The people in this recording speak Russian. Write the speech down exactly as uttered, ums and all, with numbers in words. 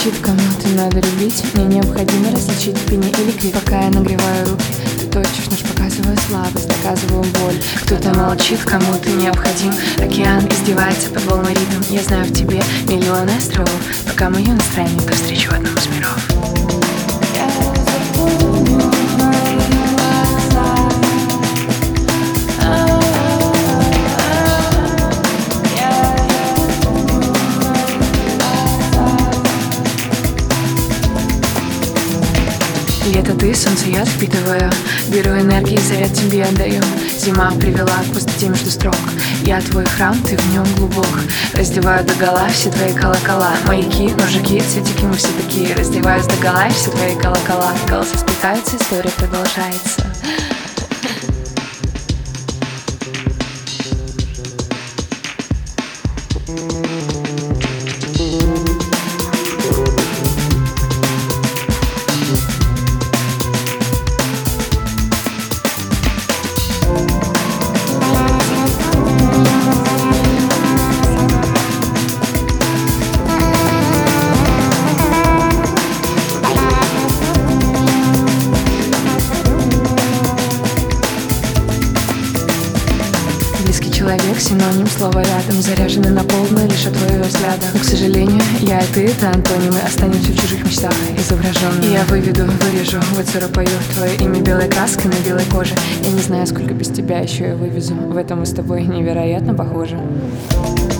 молчит, кому-то надо любить. Мне необходимо различить в пене или крик. Пока я нагреваю руки, ты точишь нож, показываю слабость, доказываю боль. Кто-то молчит, кому ты необходим. Океан издевается под волной ритм. Я знаю в тебе миллионы островов. Пока мое настроение навстречу одному из миров. Лето ты, солнце я впитываю. Беру энергии, заряд тебе отдаю. Зима привела к пустоте между строк. Я твой храм, ты в нем глубок. Раздеваю догола все твои колокола. Маяки, мужики, цветики, мы все такие. Раздеваюсь догола все твои колокола. Голоса сплетаются, история продолжается. Близкий человек, синоним слова рядом. Заряжены на полную лишь от твоего взгляда. Но, к сожалению, я и ты — это антонимы. Останемся в чужих мечтах изображенными. И я выведу, вырежу, выцарапаю твое имя белой краской на белой коже. Я не знаю, сколько без тебя еще я вывезу. В этом мы с тобой невероятно похожи.